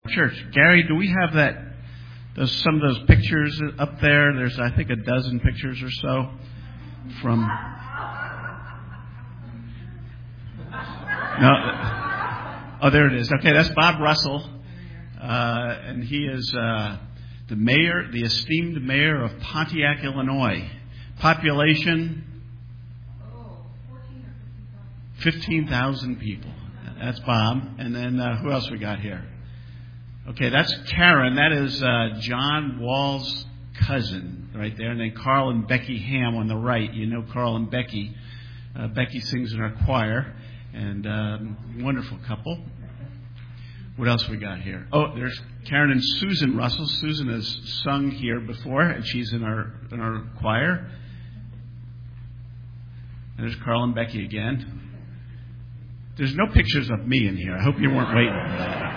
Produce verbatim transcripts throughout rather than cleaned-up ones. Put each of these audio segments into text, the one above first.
Church. Gary, do we have that? Those some of those pictures up there. There's, I think, a dozen pictures or so from. No. Oh, there it is. Okay, that's Bob Russell, uh, and he is uh, the mayor, the esteemed mayor of Pontiac, Illinois. Population fifteen thousand people. That's Bob. And then uh, who else we got here? Okay, that's Karen. That is uh, John Wall's cousin right there. And then Carl and Becky Ham on the right. You know Carl and Becky. Uh, Becky sings in our choir. And um, wonderful couple. What else we got here? Oh, there's Karen and Susan Russell. Susan has sung here before, and she's in our in our choir. And there's Carl and Becky again. There's no pictures of me in here. I hope you weren't waiting for that.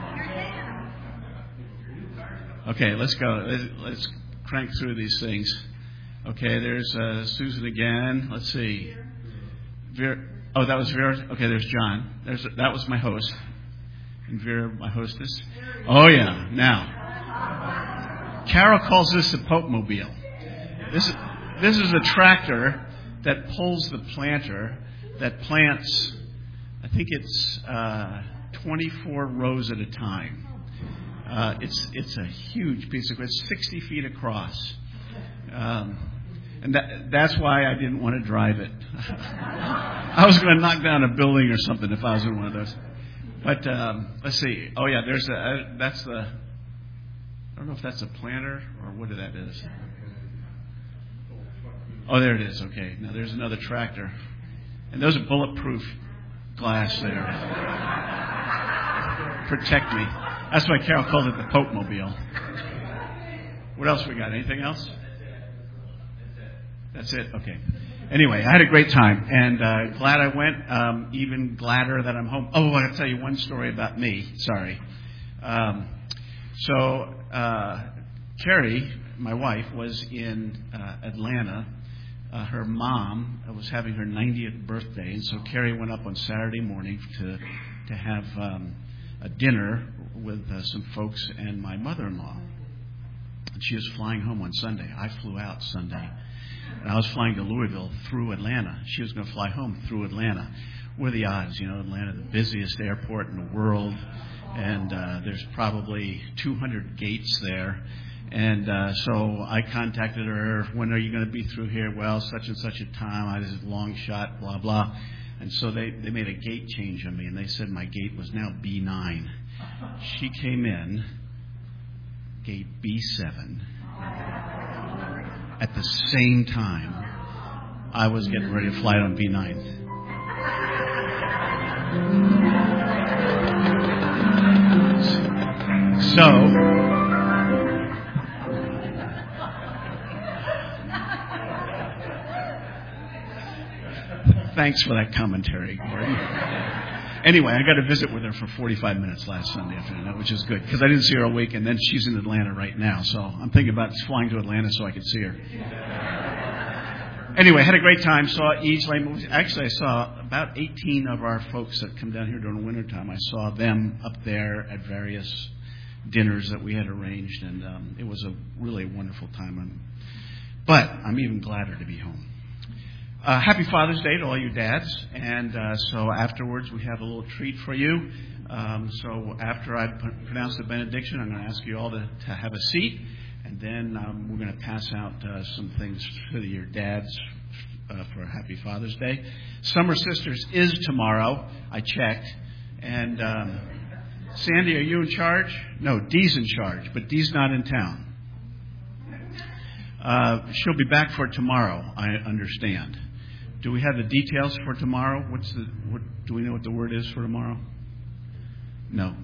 Okay, let's go. Let's, let's crank through these things. Okay, there's uh, Susan again. Let's see. Vera, oh, that was Vera. Okay, there's John. There's that was my host. And Vera, my hostess. Oh, yeah. Now, Carol calls this a Pope Mobile. This, this is a tractor that pulls the planter that plants, I think it's uh, twenty-four rows at a time. Uh, it's it's a huge piece of equipment. It's sixty feet across. Um, and that, that's why I didn't want to drive it. I was going to knock down a building or something if I was in one of those. But um, let's see. Oh, yeah, there's a, uh, that's the, I don't know if that's a planter or what that is. Oh, there it is. Okay. Now there's another tractor. And those are bulletproof glass there. Protect me. That's why Carol called it the Pope Mobile. What else we got? Anything else? That's it? Okay. Anyway, I had a great time, and uh, glad I went, um, even gladder that I'm home. Oh, I have to tell you one story about me. Sorry. Um, so, uh, Carrie, my wife, was in uh, Atlanta. Uh, her mom was having her ninetieth birthday, and so Carrie went up on Saturday morning to to have um, a dinner with uh, some folks and my mother-in-law. And she was flying home on Sunday. I flew out Sunday. And I was flying to Louisville through Atlanta. She was going to fly home through Atlanta. What are the odds? You know, Atlanta, the busiest airport in the world. And uh, there's probably two hundred gates there. And uh, so I contacted her. When are you going to be through here? Well, such and such a time. I was a long shot, blah, blah. And so they, they made a gate change on me. And they said my gate was now B nine. She came in, gate B seven. At the same time, I was getting ready to fly on B nine. So, thanks for that commentary, Gordon. Anyway, I got to visit with her for forty-five minutes last Sunday afternoon, which is good, because I didn't see her all week, and then she's in Atlanta right now, so I'm thinking about flying to Atlanta so I could see her. Anyway, had a great time, saw Eve's Lane movies. Actually, I saw about eighteen of our folks that come down here during the wintertime. I saw them up there at various dinners that we had arranged, and um, it was a really wonderful time. I'm, but I'm even gladder to be home. Uh, happy Father's Day to all you dads. And uh, so afterwards, we have a little treat for you. Um, so after I p- pronounce the benediction, I'm going to ask you all to, to have a seat. And then um, we're going to pass out uh, some things to your dads uh, for Happy Father's Day. Summer Sisters is tomorrow. I checked. And um, Sandy, are you in charge? No, Dee's in charge, but Dee's not in town. Uh, she'll be back for tomorrow, I understand. Do we have the details for tomorrow? What's the? What, do we know what the word is for tomorrow? No.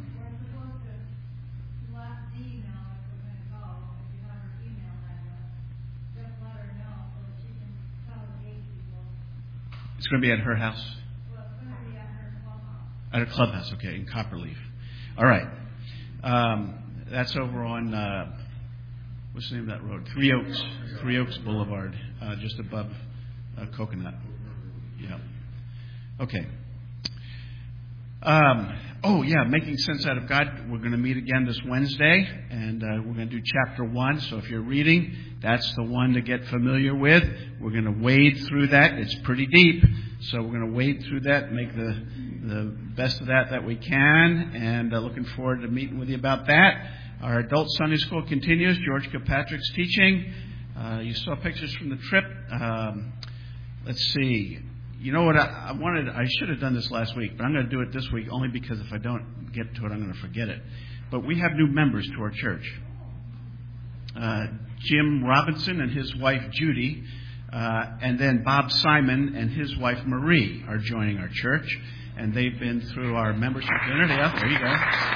It's going to be at her house? At her clubhouse, okay, in Copperleaf. All right. Um, that's over on, uh, what's the name of that road? Three Oaks. Three Oaks Boulevard, uh, just above uh, Coconut. Yeah. Okay. Um, oh, yeah, Making Sense Out of God. We're going to meet again this Wednesday, and uh, we're going to do chapter one. So if you're reading, that's the one to get familiar with. We're going to wade through that. It's pretty deep, so we're going to wade through that, make the the best of that that we can, and uh, looking forward to meeting with you about that. Our adult Sunday school continues. George Kilpatrick's teaching. Uh, you saw pictures from the trip. Um, let's see. You know what? I, I wanted. I should have done this last week, but I'm going to do it this week only because if I don't get to it, I'm going to forget it. But we have new members to our church. Uh, Jim Robinson and his wife Judy, uh, and then Bob Simon and his wife Marie are joining our church, and they've been through our membership dinner. Yeah, there you go.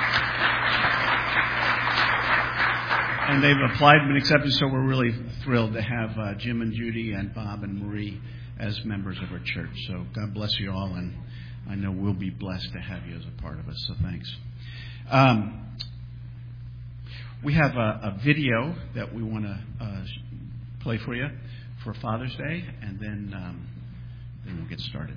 And they've applied and been accepted, so we're really thrilled to have uh, Jim and Judy and Bob and Marie as members of our church. So God bless you all, and I know we'll be blessed to have you as a part of us, so thanks. Um, we have a, a video that we want to uh, play for you for Father's Day, and then, um, then we'll get started.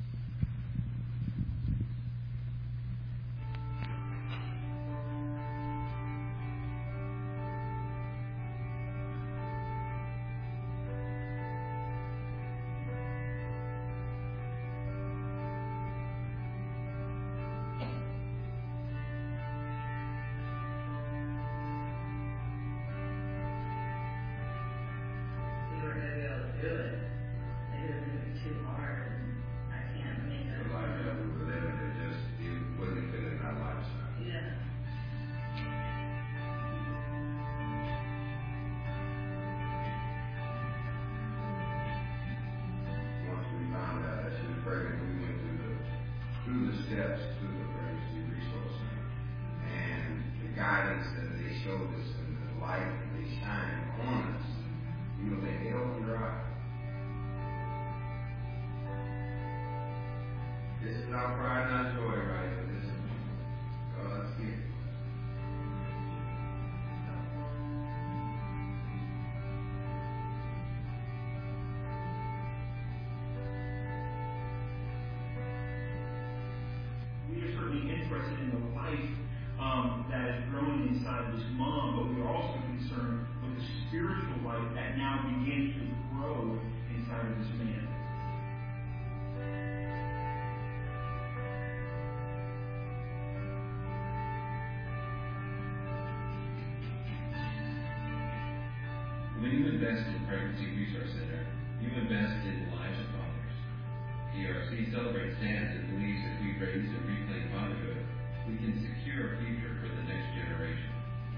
When you invest in Pregnancy Resource Center, you invest in the lives of fathers. E R C celebrates dads and believes if we raise and reclaim fatherhood, we can secure a future for the next generation.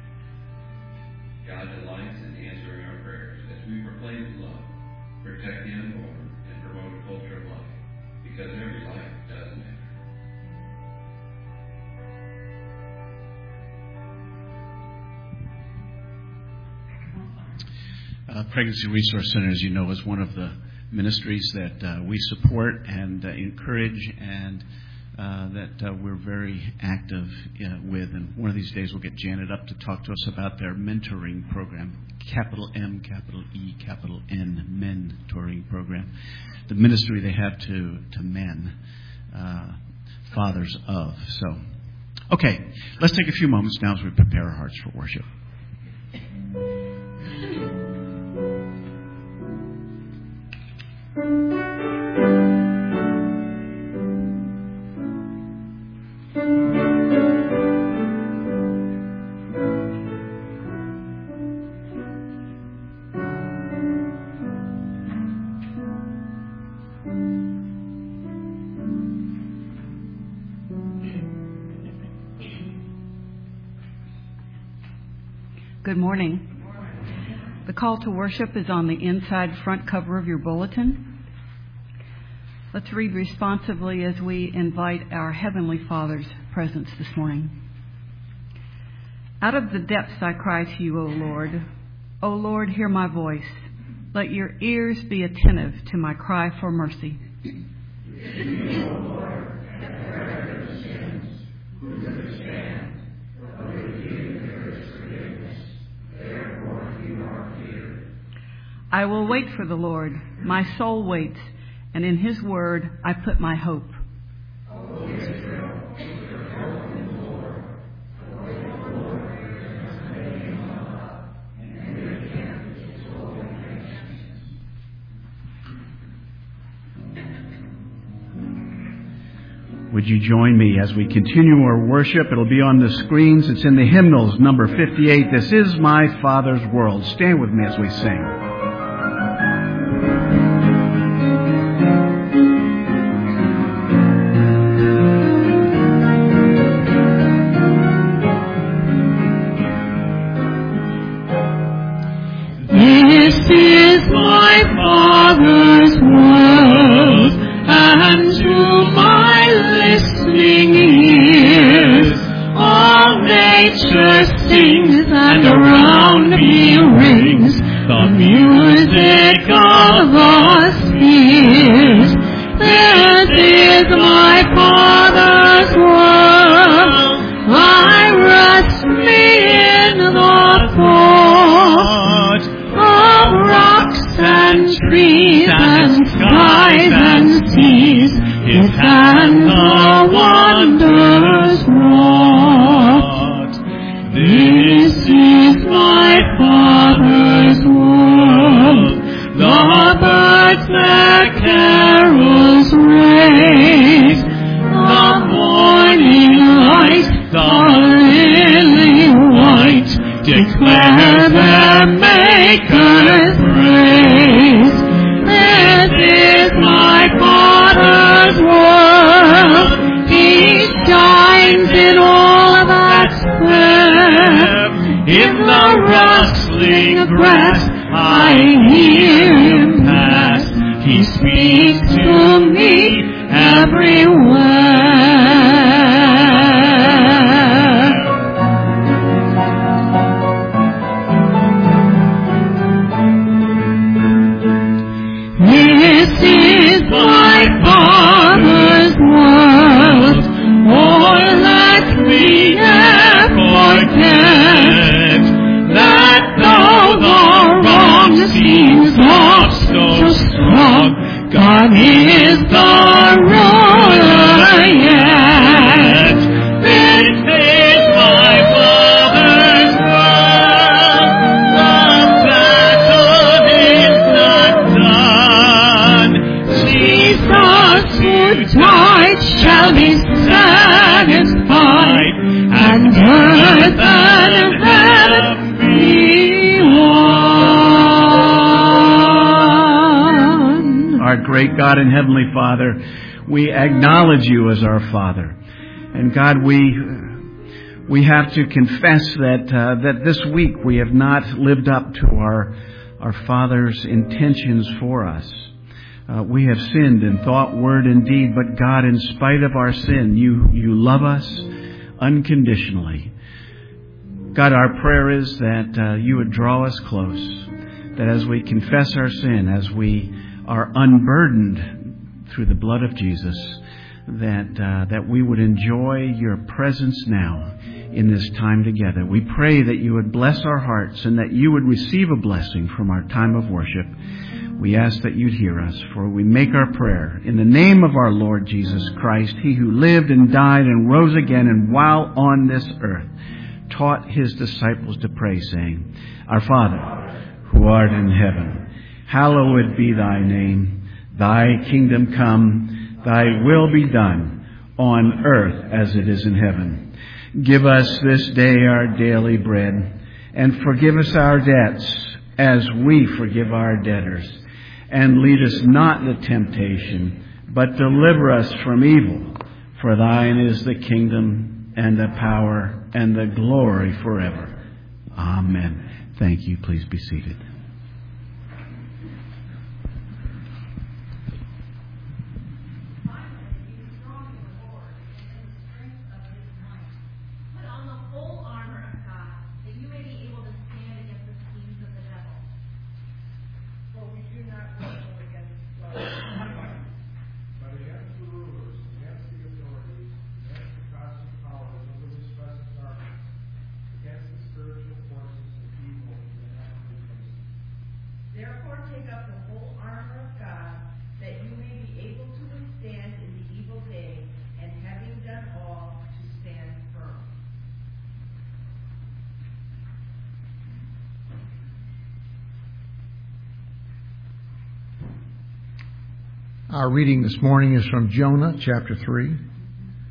God delights in answering our prayers as we proclaim His love, protect the unborn, and promote a culture of life, because every life does matter. Uh, Pregnancy Resource Center, as you know, is one of the ministries that uh, we support and uh, encourage, and uh, that uh, we're very active uh, with. And one of these days we'll get Janet up to talk to us about their mentoring program, capital M, capital E, capital N, mentoring program, the ministry they have to, to men, uh, fathers of. So, okay, let's take a few moments now as we prepare our hearts for worship. Good morning. The call to worship is on the inside front cover of your bulletin. Let's read responsively as we invite our Heavenly Father's presence this morning. Out of the depths I cry to you, O Lord. O Lord, hear my voice. Let your ears be attentive to my cry for mercy. I will wait for the Lord. My soul waits, and in His word I put my hope. O Israel, would you join me as we continue our worship? It'll be on the screens. It's in the hymnals, number fifty-eight. This is my Father's world. Stand with me as we sing. This is my Father's world, and to my listening ears, all nature sings, and around me rings the music of the spheres. This is my Father's world, I rest me in the thought of rocks and trees and skies and seas, His hand the wonders wrought. This is my Father's world, the birds their carols raise, the morning light, the lily white, declare their Maker's praise. This is my Father's world, He shines in all that's fair. In the rustling grass I hear Him pass, He speaks to me everywhere. This is my Father's world, oh, let me never forget that though the wrong seems oft so strong, God is the ruler yet. This is my Father's world, the battle is not done. Jesus who died shall be satisfied, and earth and heaven be one. Our great God and Heavenly Father, we acknowledge You as our Father. And God, we we have to confess that uh, that this week we have not lived up to our our Father's intentions for us. Uh, we have sinned in thought, word, and deed, but God, in spite of our sin, You You love us unconditionally. God, our prayer is that uh, You would draw us close, that as we confess our sin, as we are unburdened through the blood of Jesus, that uh, that we would enjoy Your presence now in this time together. We pray that You would bless our hearts and that You would receive a blessing from our time of worship. We ask that You'd hear us, for we make our prayer in the name of our Lord Jesus Christ, He who lived and died and rose again, and while on this earth taught His disciples to pray, saying, Our Father, who art in heaven, hallowed be Thy name. Thy kingdom come, Thy will be done, on earth as it is in heaven. Give us this day our daily bread, and forgive us our debts as we forgive our debtors. And lead us not into temptation, but deliver us from evil. For Thine is the kingdom and the power and the glory forever. Amen. Thank you. Please be seated. Our reading this morning is from Jonah chapter three.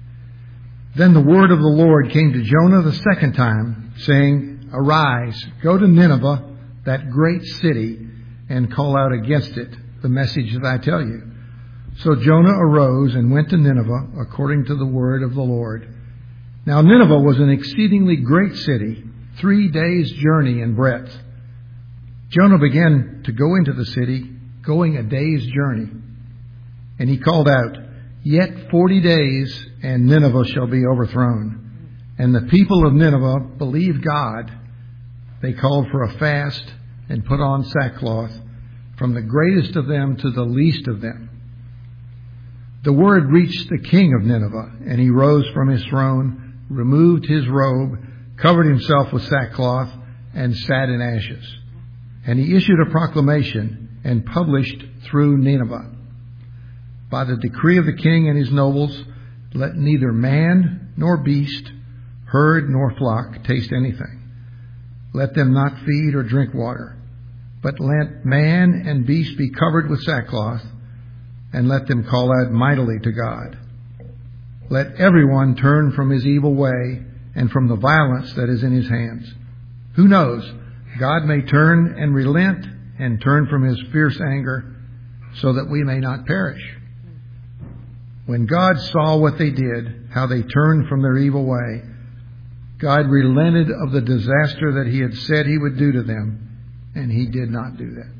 Then the word of the Lord came to Jonah the second time, saying, Arise, go to Nineveh, that great city, and call out against it the message that I tell you. So Jonah arose and went to Nineveh, according to the word of the Lord. Now Nineveh was an exceedingly great city, three days' journey in breadth. Jonah began to go into the city, going a day's journey. And he called out, Yet forty days, and Nineveh shall be overthrown. And the people of Nineveh believed God. They called for a fast and put on sackcloth, from the greatest of them to the least of them. The word reached the king of Nineveh, and he rose from his throne, removed his robe, covered himself with sackcloth, and sat in ashes. And he issued a proclamation and published through Nineveh. By the decree of the king and his nobles, let neither man nor beast, herd nor flock taste anything. Let them not feed or drink water, but let man and beast be covered with sackcloth, and let them call out mightily to God. Let everyone turn from his evil way and from the violence that is in his hands. Who knows? God may turn and relent and turn from his fierce anger, so that we may not perish. When God saw what they did, how they turned from their evil way, God relented of the disaster that he had said he would do to them, and he did not do that.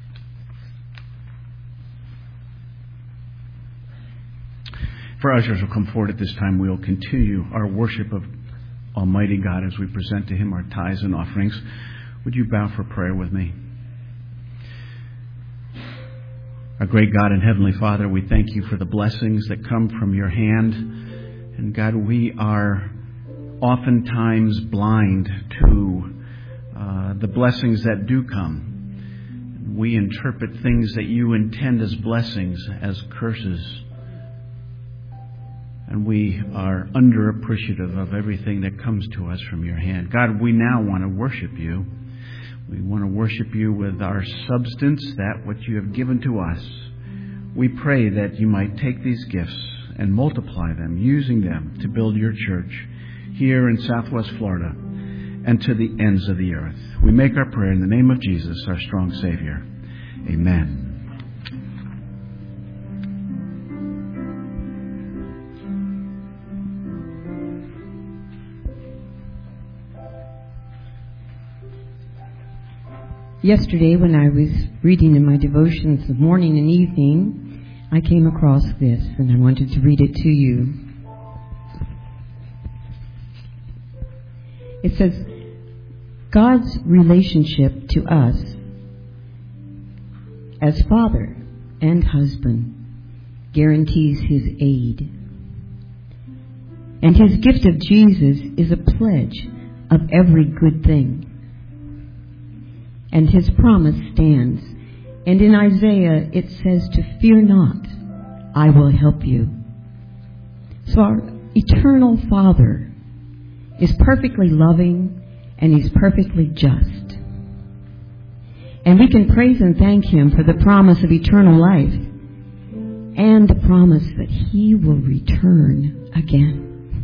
For ushers will come forward at this time, we will continue our worship of Almighty God as we present to him our tithes and offerings. Would you bow for prayer with me? Our great God and Heavenly Father, we thank you for the blessings that come from your hand. And God, we are oftentimes blind to uh, the blessings that do come. We interpret things that you intend as blessings as curses. And we are underappreciative of everything that comes to us from your hand. God, we now want to worship you. We want to worship you with our substance, that what you have given to us. We pray that you might take these gifts and multiply them, using them to build your church here in Southwest Florida and to the ends of the earth. We make our prayer in the name of Jesus, our strong Savior. Amen. Yesterday, when I was reading in my devotions the morning and evening, I came across this, and I wanted to read it to you. It says, God's relationship to us as father and husband guarantees his aid. And his gift of Jesus is a pledge of every good thing. And his promise stands. And in Isaiah it says to fear not, I will help you. So our eternal Father is perfectly loving and he's perfectly just. And we can praise and thank him for the promise of eternal life and the promise that he will return again.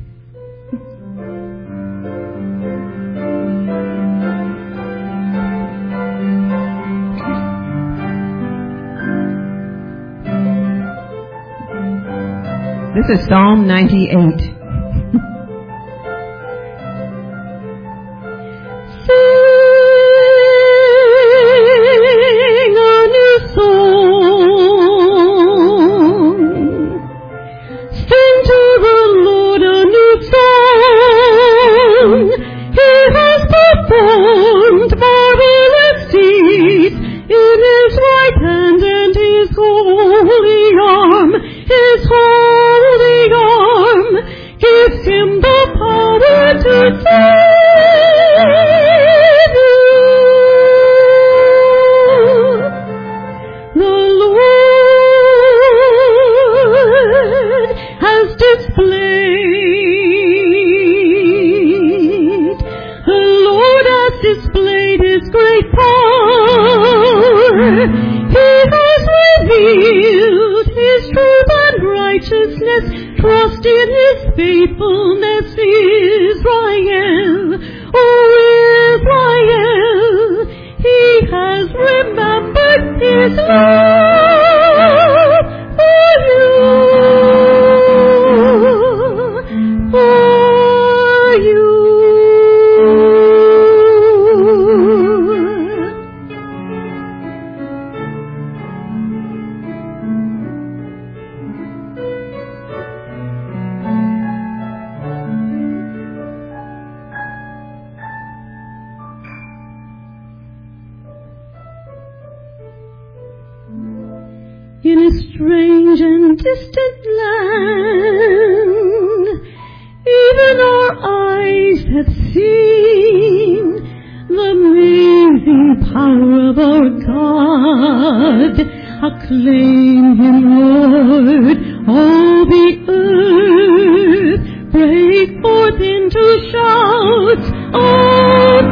This is Psalm ninety-eight. Sing a new song. Sing to the Lord a new song. He has performed marvelous deeds in his right hand and his holy arm. His holy arm in a strange and distant land. Even our eyes have seen the amazing power of our God. Acclaim Him, Lord, all the earth. Break forth into shouts of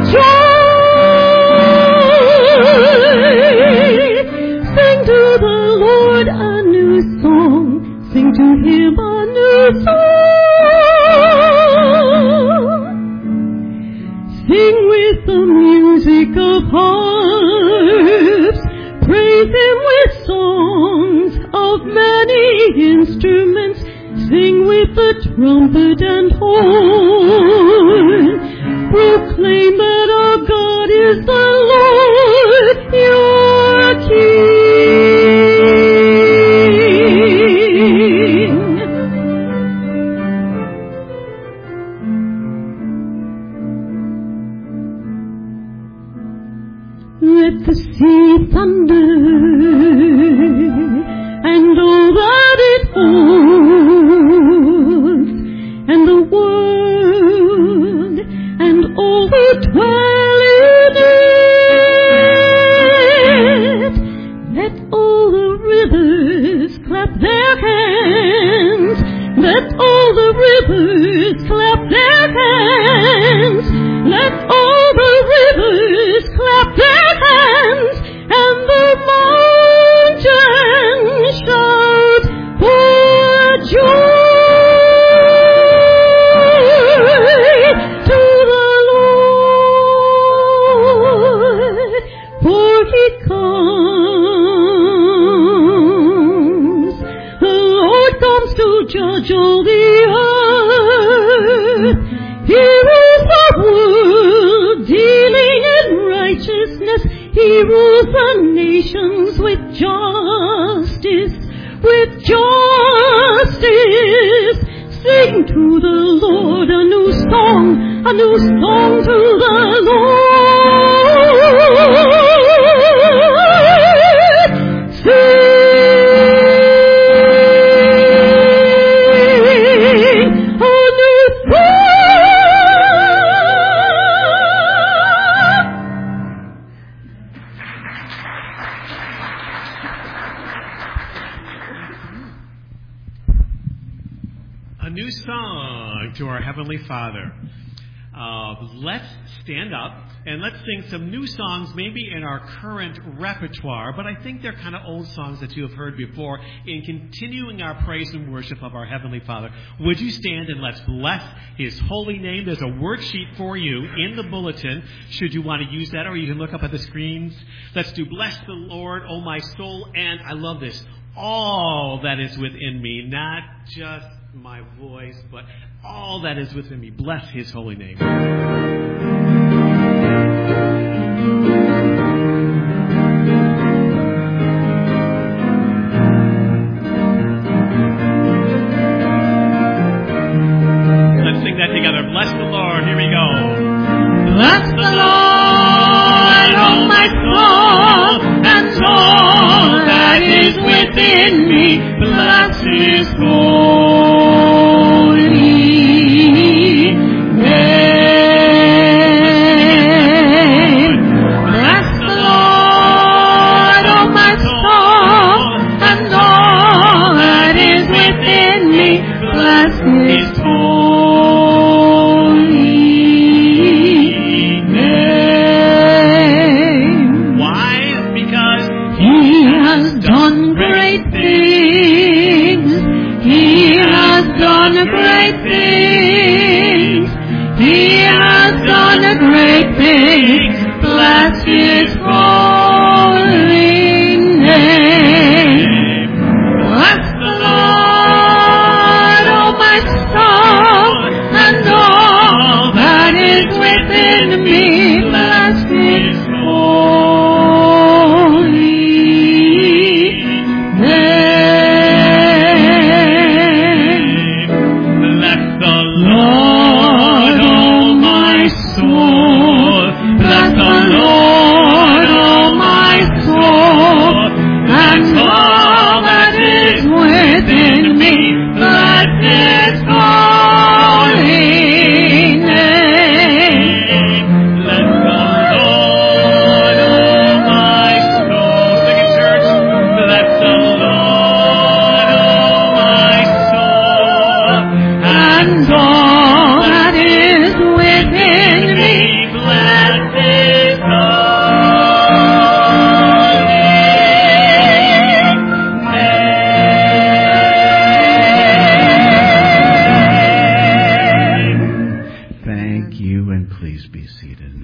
joy. Sing to the Lord a new song. Sing to Him a new song. Sing with the music of harps. Praise Him with songs of many instruments. Sing with the trumpet and horn. Proclaim that our God is the Lord, your King. Let the sea thunder and all that it holds, and the world and all who dwell in it. Let all the rivers clap their hands. Let all the rivers clap their hands. Let all the rivers clap their hands, and the mountains shout for joy to the Lord, for He comes. The Lord comes to judge all the earth. He rules the world, dealing in righteousness. He rules the nations with justice, with justice. Sing to the Lord a new song, a new song to the Lord. Sing a new song. A new song to our Heavenly Father. Uh, let's stand up and let's sing some new songs, maybe in our current repertoire, but I think they're kind of old songs that you have heard before, in continuing our praise and worship of our Heavenly Father. Would you stand and let's bless His holy name? There's a worksheet for you in the bulletin, should you want to use that, or you can look up at the screens. Let's do bless the Lord, O my soul, and I love this, all that is within me, not just my voice, but all that is within me. Bless His holy name. Let's sing that together. Bless the Lord. Here we go. Bless the Lord, oh my soul, and all that is within me. Bless His holy name. Bless the Lord, oh my soul, and all that is within me. Bless His holy name. Why? Because He has done great things. He has done great things. He has done great things. Bless His holy name. Bless the Lord, oh my soul, and all that is within me. Bless His holy name. Bless the Lord, oh my soul. Bless the Lord, oh my soul, and all seated.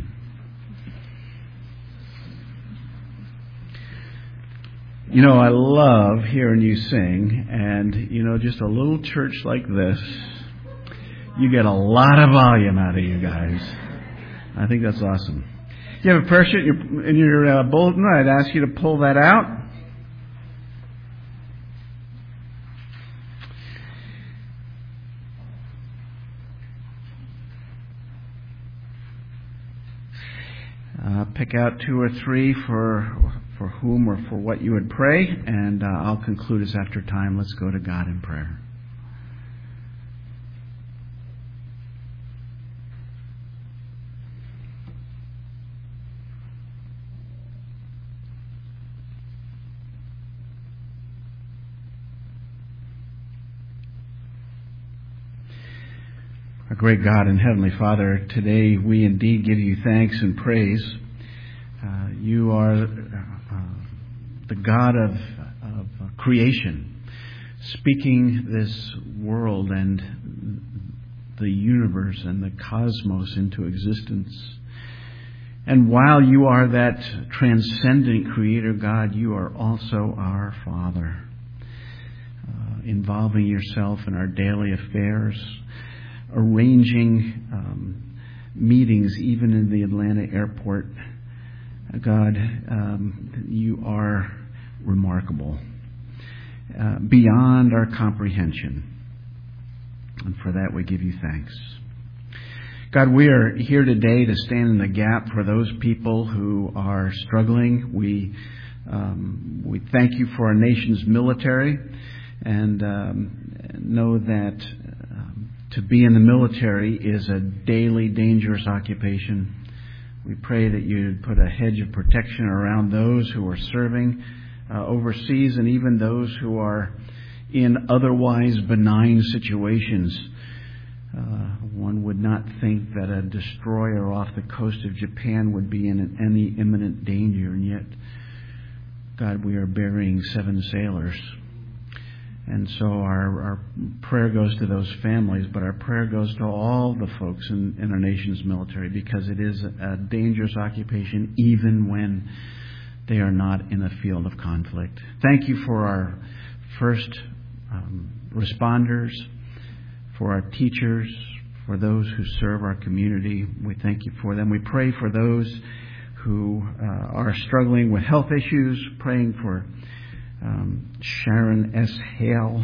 You know, I love hearing you sing, and, you know, just a little church like this, you get a lot of volume out of you guys. I think that's awesome. If you have a prayer sheet in your, in your uh, bulletin, I'd ask you to pull that out. Uh, pick out two or three for for whom or for what you would pray, and uh, I'll conclude us after time. Let's go to God in prayer. Our great God and Heavenly Father, today we indeed give you thanks and praise. Uh, you are uh, the God of, of creation, speaking this world and the universe and the cosmos into existence. And while you are that transcendent Creator God, you are also our Father, uh, involving yourself in our daily affairs, arranging um, meetings even in the Atlanta airport. God, um, you are remarkable, uh, beyond our comprehension. And for that we give you thanks. God, we are here today to stand in the gap for those people who are struggling. We um, we thank you for our nation's military, and um, know that um, to be in the military is a daily dangerous occupation. We pray that you'd put a hedge of protection around those who are serving uh, overseas, and even those who are in otherwise benign situations. Uh, one would not think that a destroyer off the coast of Japan would be in any imminent danger, and yet, God, we are burying seven sailors. And so our, our prayer goes to those families, but our prayer goes to all the folks in, in our nation's military, because it is a dangerous occupation even when they are not in a field of conflict. Thank you for our first um, responders, for our teachers, for those who serve our community. We thank you for them. We pray for those who uh, are struggling with health issues, praying for Um, Sharon S. Hale,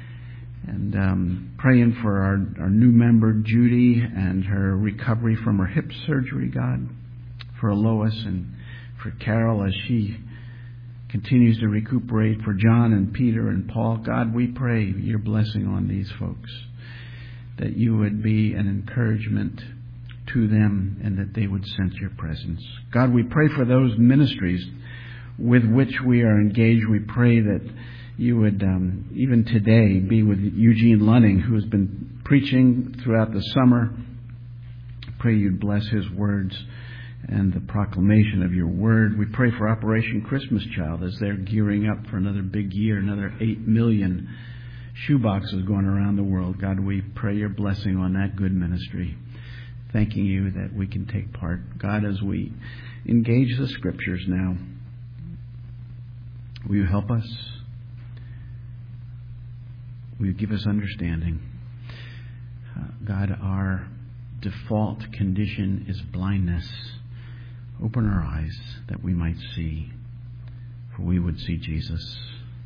and um, praying for our, our new member Judy and her recovery from her hip surgery, God, for Lois and for Carol as she continues to recuperate, for John and Peter and Paul. God, we pray your blessing on these folks, that you would be an encouragement to them and that they would sense your presence. God, we pray for those ministries with which we are engaged. We pray that you would, um, even today, be with Eugene Lunning, who has been preaching throughout the summer. Pray you'd bless his words and the proclamation of your word. We pray for Operation Christmas Child as they're gearing up for another big year, another eight million shoeboxes going around the world. God, we pray your blessing on that good ministry. Thanking you that we can take part. God, as we engage the scriptures now, will you help us? Will you give us understanding? Uh, God, our default condition is blindness. Open our eyes that we might see, for we would see Jesus.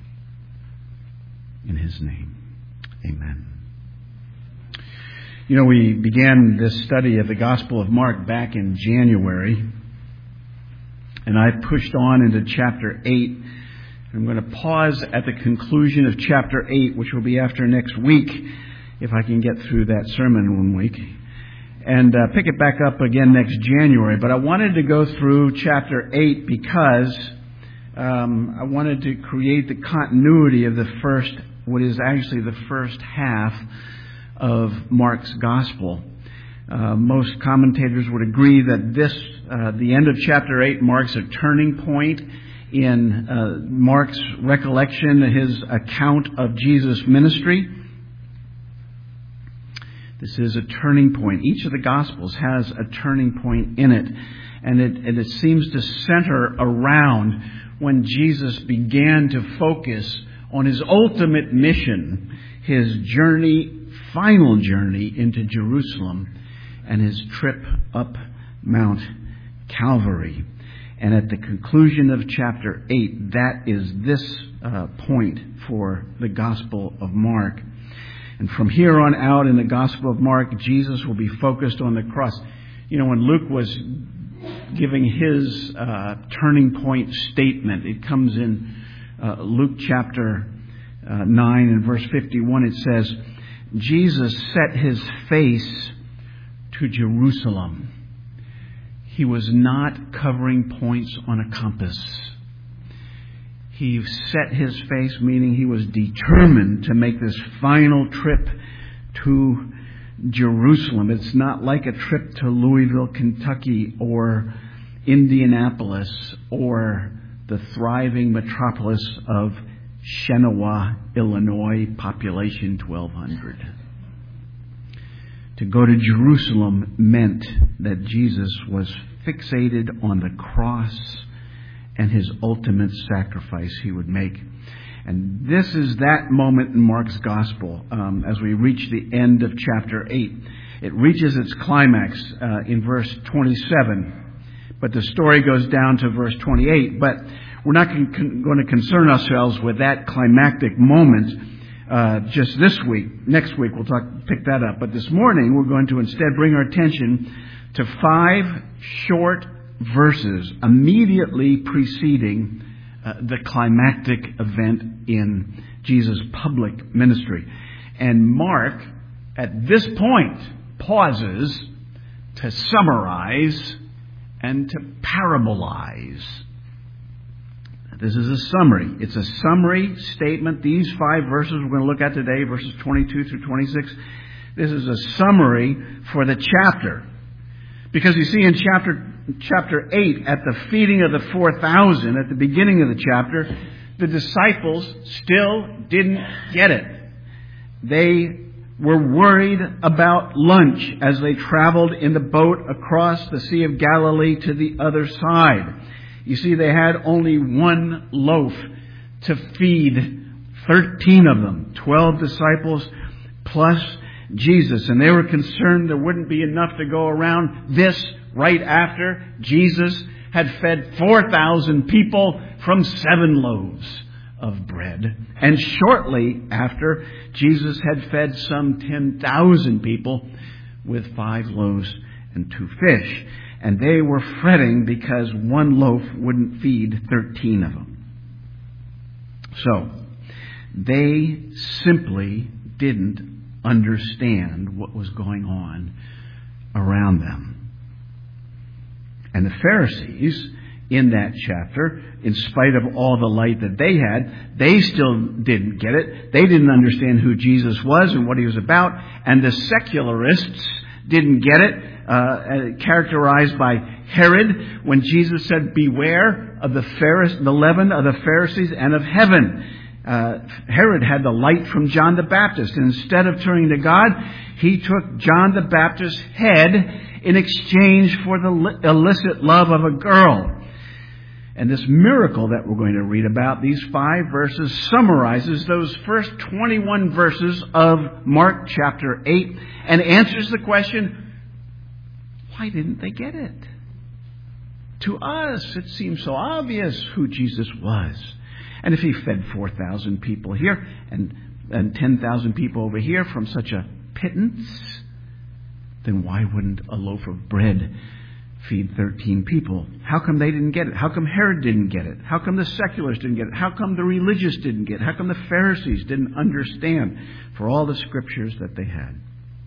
In his name, amen. You know, we began this study of the Gospel of Mark back in January, and I pushed on into chapter eight. I'm going to pause at the conclusion of chapter eight, which will be after next week, if I can get through that sermon in one week, and uh, pick it back up again next January. But I wanted to go through chapter eight because um, I wanted to create the continuity of the first, what is actually the first half of Mark's Gospel. Uh, most commentators would agree that this, uh, the end of chapter eight, marks a turning point in uh, Mark's recollection, his account of Jesus' ministry. This is a turning point. Each of the Gospels has a turning point in it. And it, and it seems to center around when Jesus began to focus on his ultimate mission, his journey, final journey into Jerusalem, and his trip up Mount Calvary. And at the conclusion of chapter eight, that is this uh, point for the Gospel of Mark. And from here on out in the Gospel of Mark, Jesus will be focused on the cross. You know, when Luke was giving his uh, turning point statement, it comes in uh, Luke chapter uh, nine and verse fifty-one. It says, Jesus set his face to Jerusalem. He was not covering points on a compass. He set his face, meaning he was determined to make this final trip to Jerusalem. It's not like a trip to Louisville, Kentucky, or Indianapolis, or the thriving metropolis of Chenoa, Illinois, population twelve hundred. To go to Jerusalem meant that Jesus was fixated on the cross and his ultimate sacrifice he would make. And this is that moment in Mark's Gospel um, as we reach the end of chapter eight. It reaches its climax uh, in verse twenty-seven, but the story goes down to verse twenty-eight. But we're not con- con- going to concern ourselves with that climactic moment uh, just this week. Next week we'll talk, pick that up. But this morning we're going to instead bring our attention to five short verses immediately preceding uh, the climactic event in Jesus' public ministry. And Mark, at this point, pauses to summarize and to parabolize. This is a summary. It's a summary statement. These five verses we're going to look at today, verses twenty-two through twenty-six, this is a summary for the chapter. Because you see in chapter chapter eight, at the feeding of the four thousand, at the beginning of the chapter, the disciples still didn't get it. They were worried about lunch as they traveled in the boat across the Sea of Galilee to the other side. You see, they had only one loaf to feed thirteen of them, twelve disciples plus Jesus. And they were concerned there wouldn't be enough to go around. This right after Jesus had fed four thousand people from seven loaves of bread. And shortly after, Jesus had fed some ten thousand people with five loaves and two fish. And they were fretting because one loaf wouldn't feed thirteen of them. So, they simply didn't understand what was going on around them. And the Pharisees, in that chapter, in spite of all the light that they had, they still didn't get it. They didn't understand who Jesus was and what he was about. And the secularists didn't get it, uh, characterized by Herod, when Jesus said, beware of the Pharise- the leaven of the Pharisees and of heaven. Uh, Herod had the light from John the Baptist, and instead of turning to God, he took John the Baptist's head in exchange for the illicit love of a girl. And this miracle that we're going to read about, these five verses, summarizes those first twenty-one verses of Mark chapter eight and answers the question, why didn't they get it? To us, it seems so obvious who Jesus was. And if he fed four thousand people here and, and ten thousand people over here from such a pittance, then why wouldn't a loaf of bread feed thirteen people? How come they didn't get it? How come Herod didn't get it? How come the seculars didn't get it? How come the religious didn't get it? How come the Pharisees didn't understand for all the scriptures that they had?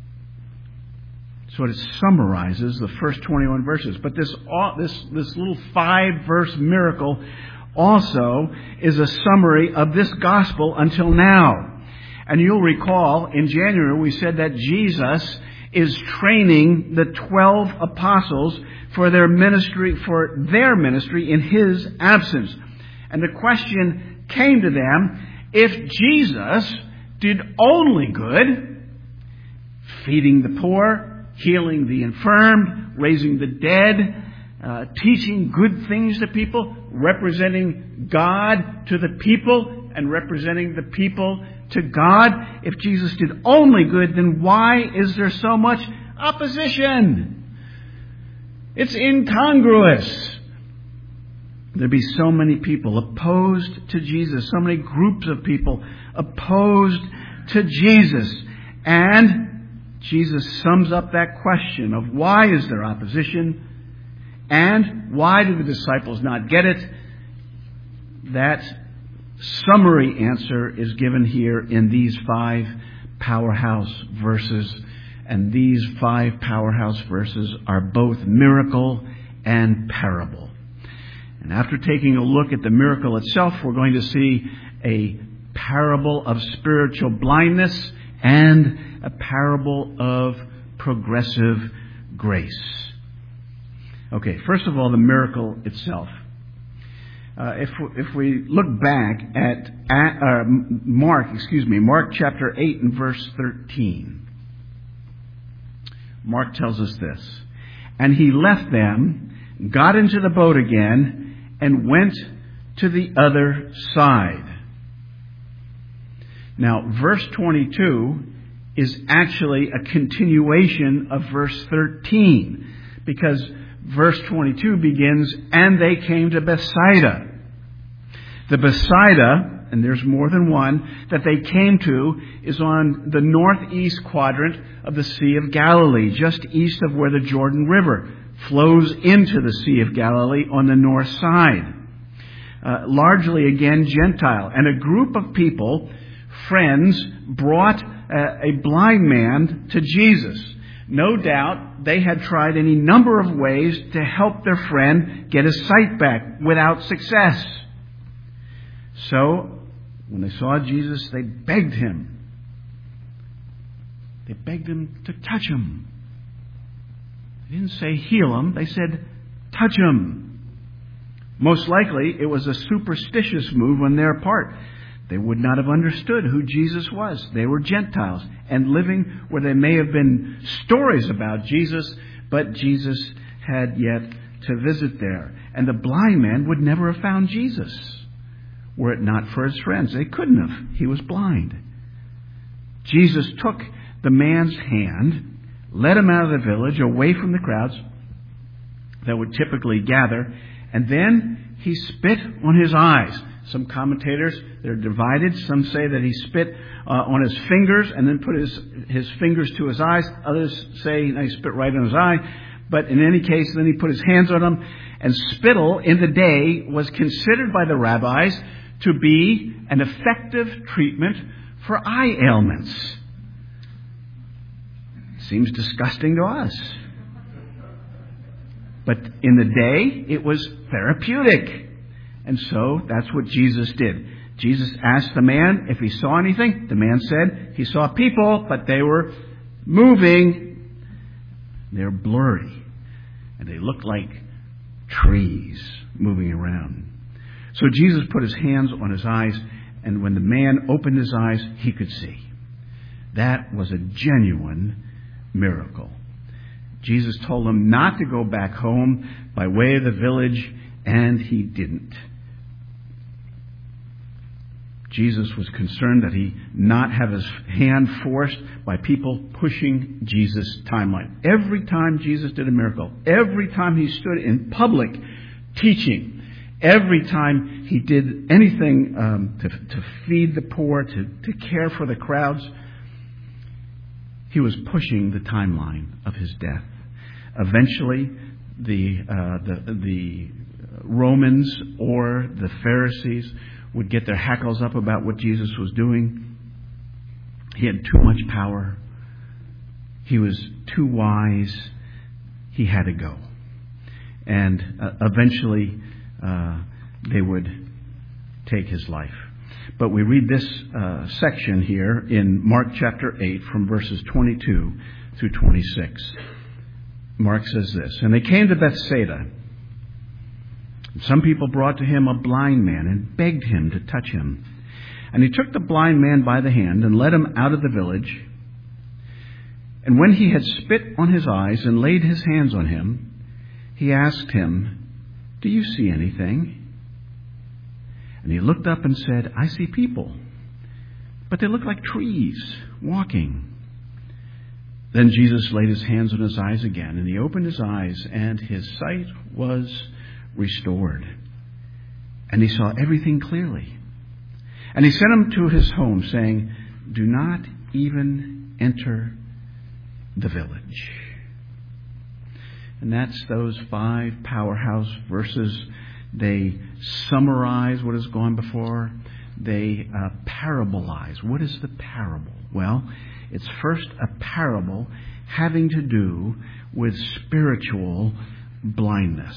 So it summarizes the first twenty-one verses. But this, this, this little five-verse miracle also is a summary of this gospel until now. And you'll recall in January we said that Jesus is training the twelve apostles for their ministry, for their ministry in his absence. And the question came to them, if Jesus did only good, feeding the poor, healing the infirmed, raising the dead, uh, teaching good things to people, representing God to the people, and representing the people to God. If Jesus did only good, then why is there so much opposition? It's incongruous. There'd be so many people opposed to Jesus, so many groups of people opposed to Jesus. And Jesus sums up that question of why is there opposition and why do the disciples not get it? That summary answer is given here in these five powerhouse verses. And these five powerhouse verses are both miracle and parable. And after taking a look at the miracle itself, we're going to see a parable of spiritual blindness and a parable of progressive grace. Okay, first of all, the miracle itself. Uh, if if we look back at, at uh, Mark, excuse me, Mark chapter eight and verse thirteen, Mark tells us this: and he left them, got into the boat again, and went to the other side. Now, verse twenty-two is actually a continuation of verse thirteen, because verse twenty-two begins, and they came to Bethsaida. The Bethsaida, and there's more than one, that they came to is on the northeast quadrant of the Sea of Galilee, just east of where the Jordan River flows into the Sea of Galilee on the north side. Uh, largely, again, Gentile. And a group of people, friends, brought uh, a blind man to Jesus. No doubt they had tried any number of ways to help their friend get his sight back without success. So, when they saw Jesus, they begged him. They begged him to touch him. They didn't say heal him. They said touch him. Most likely, it was a superstitious move on their part. They would not have understood who Jesus was. They were Gentiles and living where there may have been stories about Jesus, but Jesus had yet to visit there. And the blind man would never have found Jesus were it not for his friends. They couldn't have. He was blind. Jesus took the man's hand, led him out of the village, away from the crowds that would typically gather, and then he spit on his eyes. Some commentators, they're divided. Some say that he spit uh, on his fingers and then put his, his fingers to his eyes. Others say he spit right on his eye. But in any case, then he put his hands on him. And spittle in the day was considered by the rabbis to be an effective treatment for eye ailments. Seems disgusting to us. But in the day, it was therapeutic. And so that's what Jesus did. Jesus asked the man if he saw anything. The man said he saw people, but they were moving. They're blurry. And they looked like trees moving around. So Jesus put his hands on his eyes, and when the man opened his eyes, he could see. That was a genuine miracle. Jesus told him not to go back home by way of the village, and he didn't. Jesus was concerned that he not have his hand forced by people pushing Jesus' timeline. Every time Jesus did a miracle, every time he stood in public teaching, every time he did anything um, to, to feed the poor, to, to care for the crowds, he was pushing the timeline of his death. Eventually, the uh, the the Romans or the Pharisees would get their hackles up about what Jesus was doing. He had too much power. He was too wise. He had to go. And uh, eventually uh, they would take his life. But we read this uh, section here in Mark chapter eight from verses twenty-two through twenty-six. Mark says this: and they came to Bethsaida. Some people brought to him a blind man and begged him to touch him. And he took the blind man by the hand and led him out of the village. And when he had spit on his eyes and laid his hands on him, he asked him, "Do you see anything?" And he looked up and said, "I see people, but they look like trees walking." Then Jesus laid his hands on his eyes again, and he opened his eyes, and his sight was restored. And he saw everything clearly. And he sent him to his home, saying, "Do not even enter the village." And that's those five powerhouse verses. They summarize what has gone before. They uh, parabolize. What is the parable? Well, it's first a parable having to do with spiritual blindness.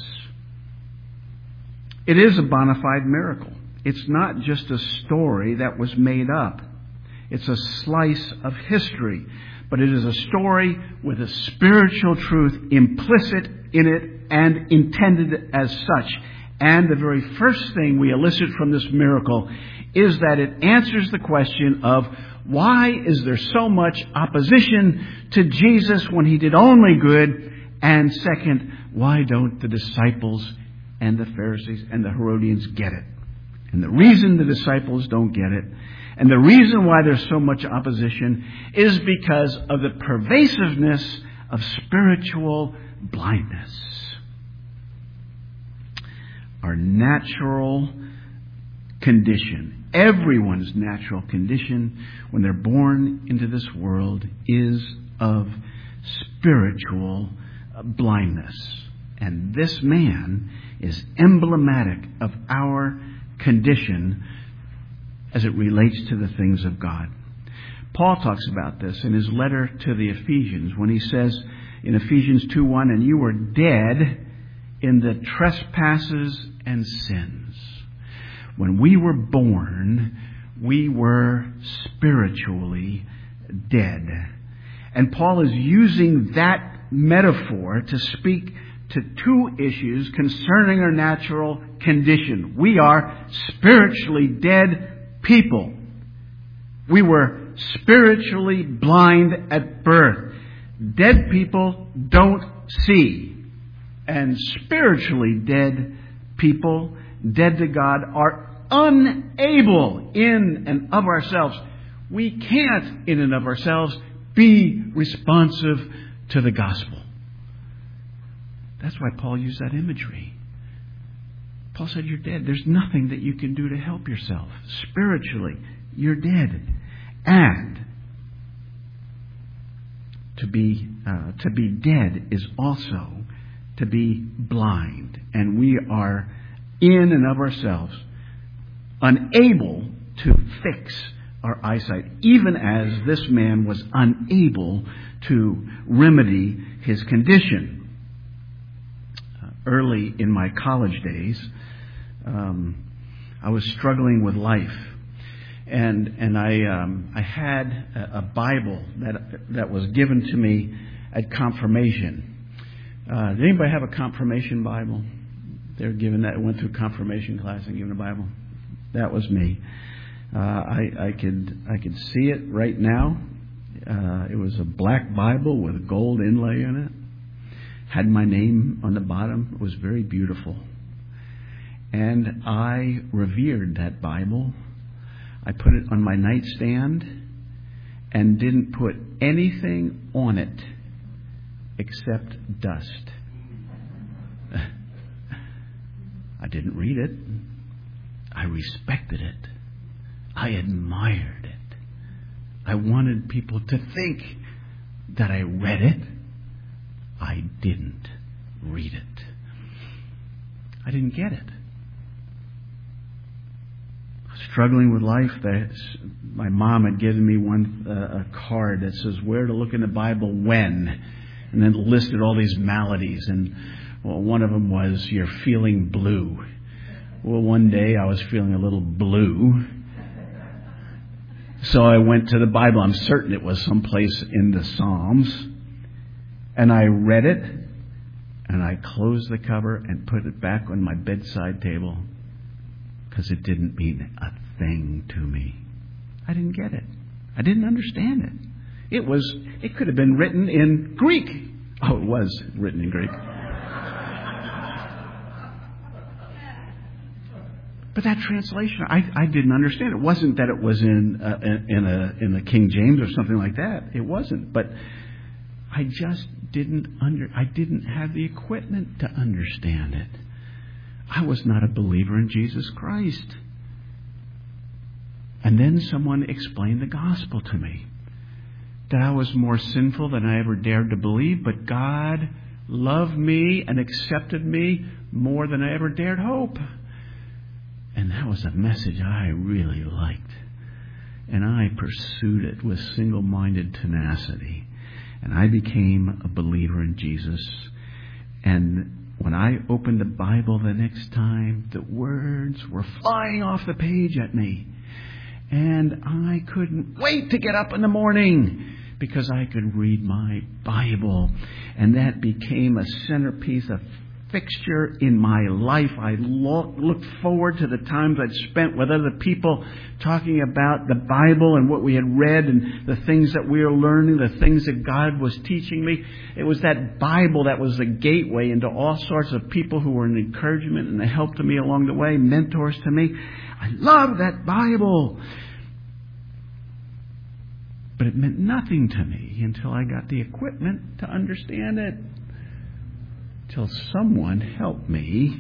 It is a bona fide miracle. It's not just a story that was made up. It's a slice of history. But it is a story with a spiritual truth implicit in it and intended as such. And the very first thing we elicit from this miracle is that it answers the question of why is there so much opposition to Jesus when he did only good? And second, why don't the disciples and the Pharisees and the Herodians get it? And the reason the disciples don't get it, and the reason why there's so much opposition, is because of the pervasiveness of spiritual blindness. Our natural condition, everyone's natural condition when they're born into this world, is of spiritual blindness. And this man is emblematic of our condition as it relates to the things of God. Paul talks about this in his letter to the Ephesians when he says in Ephesians two one, "And you were dead in the trespasses and sins." When we were born, we were spiritually dead. And Paul is using that metaphor to speak to two issues concerning our natural condition. We are spiritually dead people. We were spiritually blind at birth. Dead people don't see. And spiritually dead people, dead to God, are unable in and of ourselves. We can't in and of ourselves be responsive to the gospel. That's why Paul used that imagery. Paul said, you're dead. There's nothing that you can do to help yourself. Spiritually, you're dead. And to be uh, to be dead is also to be blind. And we are in and of ourselves unable to fix our eyesight, even as this man was unable to remedy his condition. Uh, early in my college days, um, I was struggling with life, and and I um, I had a, a Bible that that was given to me at confirmation. Uh, did anybody have a confirmation Bible? They were given that. Went through confirmation class and given a Bible. That was me. Uh, I, I could I could see it right now. Uh, it was a black Bible with gold inlay in it. Had my name on the bottom. It was very beautiful. And I revered that Bible. I put it on my nightstand and didn't put anything on it except dust. I didn't read it. I respected it. I admired it. I wanted people to think that I read it. I didn't read it. I didn't get it. Struggling with life. My mom had given me one uh, a card that says where to look in the Bible when, and then listed all these maladies. And well, one of them was you're feeling blue. Well, one day I was feeling a little blue. So I went to the Bible. I'm certain it was someplace in the Psalms. And I read it. And I closed the cover and put it back on my bedside table. Because it didn't mean a thing to me. I didn't get it. I didn't understand it. It was, it could have been written in Greek. Oh, it was written in Greek. But that translation, I, I didn't understand. It wasn't that it was in uh, in a in the King James or something like that. It wasn't. But I just didn't under. I didn't have the equipment to understand it. I was not a believer in Jesus Christ. And then someone explained the gospel to me. That I was more sinful than I ever dared to believe, but God loved me and accepted me more than I ever dared hope. And that was a message I really liked. And I pursued it with single-minded tenacity. And I became a believer in Jesus. And when I opened the Bible the next time, the words were flying off the page at me. And I couldn't wait to get up in the morning because I could read my Bible. And that became a centerpiece, a fixture in my life. I lo- looked forward to the times I'd spent with other people talking about the Bible and what we had read and the things that we were learning, the things that God was teaching me. It was that Bible that was the gateway into all sorts of people who were an encouragement and a help to me along the way, mentors to me. I love that Bible. But it meant nothing to me until I got the equipment to understand it. Till someone helped me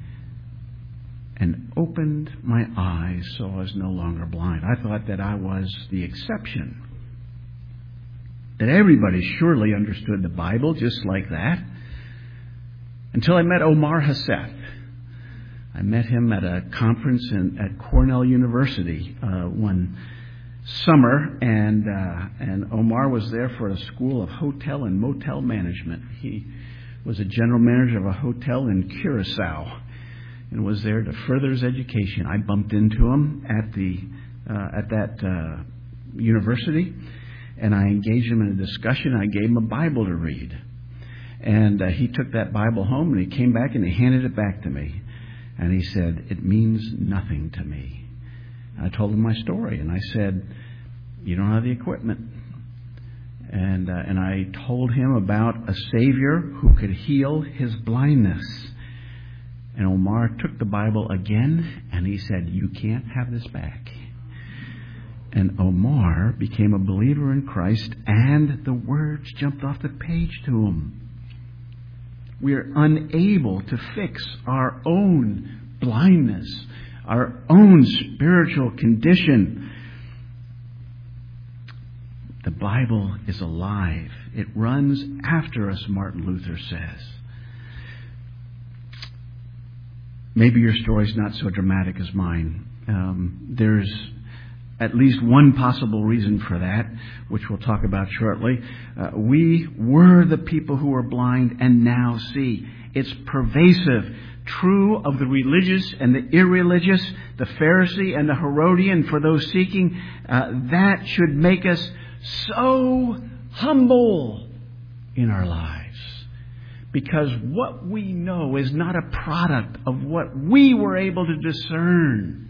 and opened my eyes so I was no longer blind. I thought that I was the exception. That everybody surely understood the Bible just like that. Until I met Omar Hassef. I met him at a conference in, at Cornell University uh, one summer, and uh, and Omar was there for a school of hotel and motel management. He was a general manager of a hotel in Curacao and was there to further his education. I bumped into him at the uh, at that uh, university, and I engaged him in a discussion. I gave him a Bible to read, and uh, he took that Bible home and he came back and he handed it back to me, and he said, "It means nothing to me." I told him my story, and I said, "You don't have the equipment." And uh, and I told him about a Savior who could heal his blindness. And Omar took the Bible again, and he said, "You can't have this back." And Omar became a believer in Christ, and the words jumped off the page to him. We are unable to fix our own blindness, our own spiritual condition. The Bible is alive. It runs after us, Martin Luther says. Maybe your story's not so dramatic as mine. Um, there's at least one possible reason for that, which we'll talk about shortly. Uh, we were the people who were blind and now see. It's pervasive. True of the religious and the irreligious, the Pharisee and the Herodian. For those seeking, uh, that should make us so humble in our lives. Because what we know is not a product of what we were able to discern.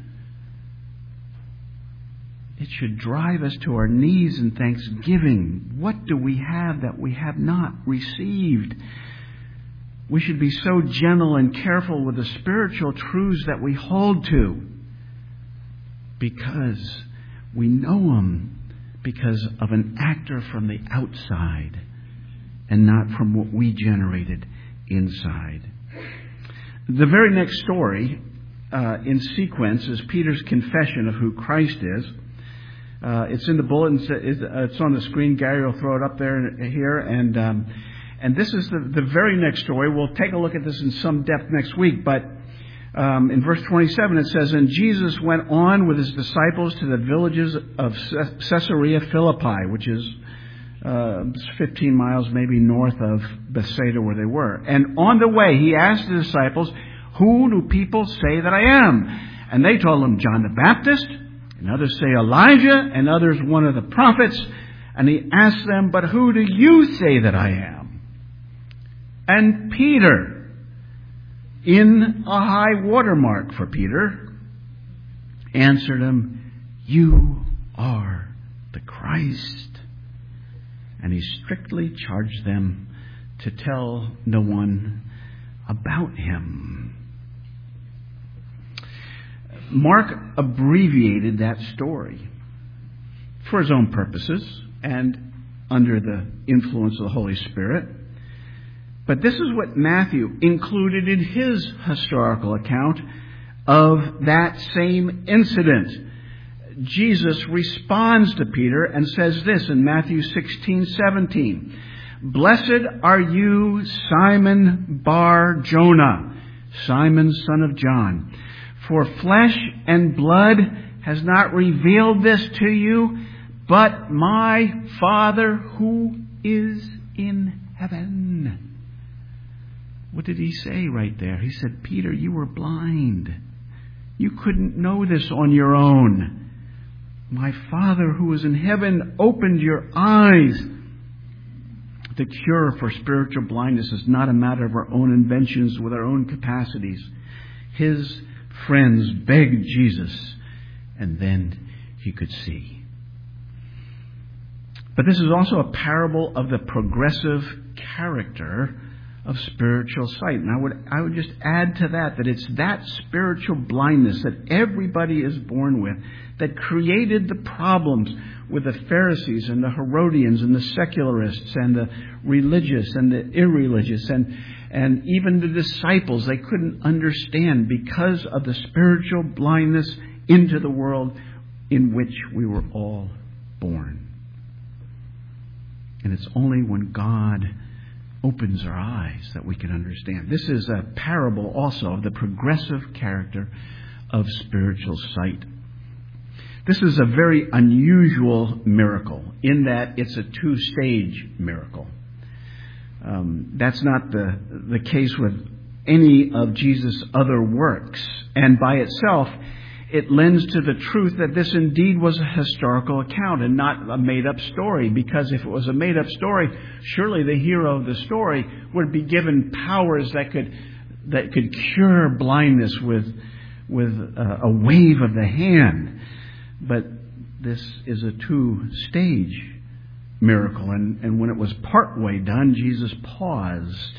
It should drive us to our knees in thanksgiving. What do we have that we have not received? We should be so gentle and careful with the spiritual truths that we hold to, because we know them because of an actor from the outside and not from what we generated inside. The very next story uh, in sequence is Peter's confession of who Christ is. Uh, it's in the bulletin. It's on the screen. Gary will throw it up there here. And um, and this is the, the very next story. We'll take a look at this in some depth next week. But um, in verse twenty-seven it says, "And Jesus went on with his disciples to the villages of Caesarea Philippi," which is uh, fifteen miles maybe north of Bethsaida where they were. "And on the way he asked the disciples, 'Who do people say that I am?' And they told him, 'John the Baptist, and others say Elijah, and others one of the prophets.' And he asked them, 'But who do you say that I am?' And Peter, in a high watermark for Peter, answered him, 'You are the Christ.' and he strictly charged them to tell no one about him. Mark abbreviated that story for his own purposes and under the influence of the Holy Spirit. But this is what Matthew included in his historical account of that same incident. Jesus responds to Peter and says this in Matthew sixteen seventeen. Blessed are you, Simon Bar Jonah, Simon son of John. For flesh and blood has not revealed this to you, but my Father who is in heaven. What did he say right there? He said, Peter, you were blind. You couldn't know this on your own. My Father who is in heaven opened your eyes. The cure for spiritual blindness is not a matter of our own inventions with our own capacities. His friends begged Jesus, and then he could see. But this is also a parable of the progressive character of spiritual sight. And I would I would just add to that that it's that spiritual blindness that everybody is born with that created the problems with the Pharisees and the Herodians and the secularists and the religious and the irreligious and and even the disciples. They couldn't understand because of the spiritual blindness into the world in which we were all born. And it's only when God opens our eyes that we can understand. This is a parable also of the progressive character of spiritual sight. This is a very unusual miracle in that it's a two-stage miracle. Um, that's not the, the case with any of Jesus' other works. And by itself, it lends to the truth that this indeed was a historical account and not a made-up story. Because if it was a made-up story, surely the hero of the story would be given powers that could that could cure blindness with with a, a wave of the hand. But this is a two-stage miracle. And, and when it was partway done, Jesus paused.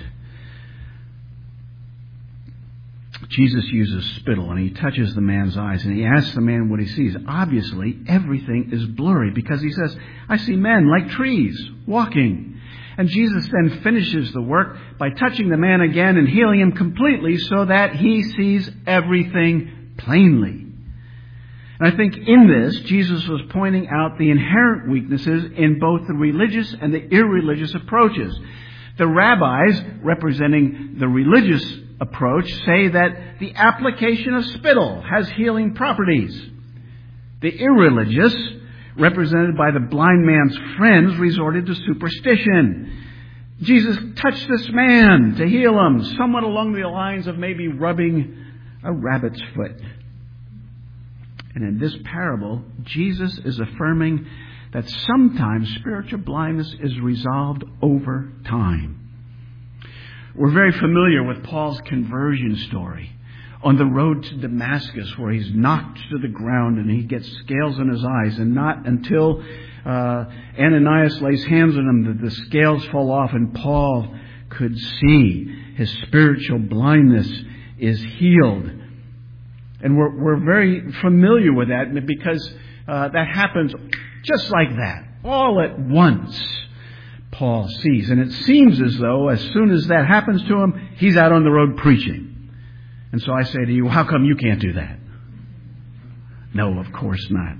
Jesus uses spittle and he touches the man's eyes and he asks the man what he sees. Obviously, everything is blurry because he says, I see men like trees walking. And Jesus then finishes the work by touching the man again and healing him completely so that he sees everything plainly. And I think in this, Jesus was pointing out the inherent weaknesses in both the religious and the irreligious approaches. The rabbis, representing the religious approach, say that the application of spittle has healing properties. The irreligious, represented by the blind man's friends, resorted to superstition. Jesus touched this man to heal him, somewhat along the lines of maybe rubbing a rabbit's foot. And in this parable, Jesus is affirming that sometimes spiritual blindness is resolved over time. We're very familiar with Paul's conversion story on the road to Damascus, where he's knocked to the ground and he gets scales in his eyes. And not until uh, Ananias lays hands on him that the scales fall off and Paul could see. His spiritual blindness is healed. And we're, we're very familiar with that because uh, that happens just like that, all at once. Paul sees. And it seems as though as soon as that happens to him, he's out on the road preaching. And so I say to you, how come you can't do that? No, of course not.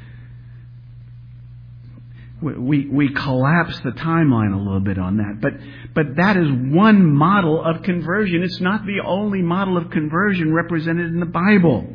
We, we, we collapse the timeline a little bit on that. But, but that is one model of conversion. It's not the only model of conversion represented in the Bible.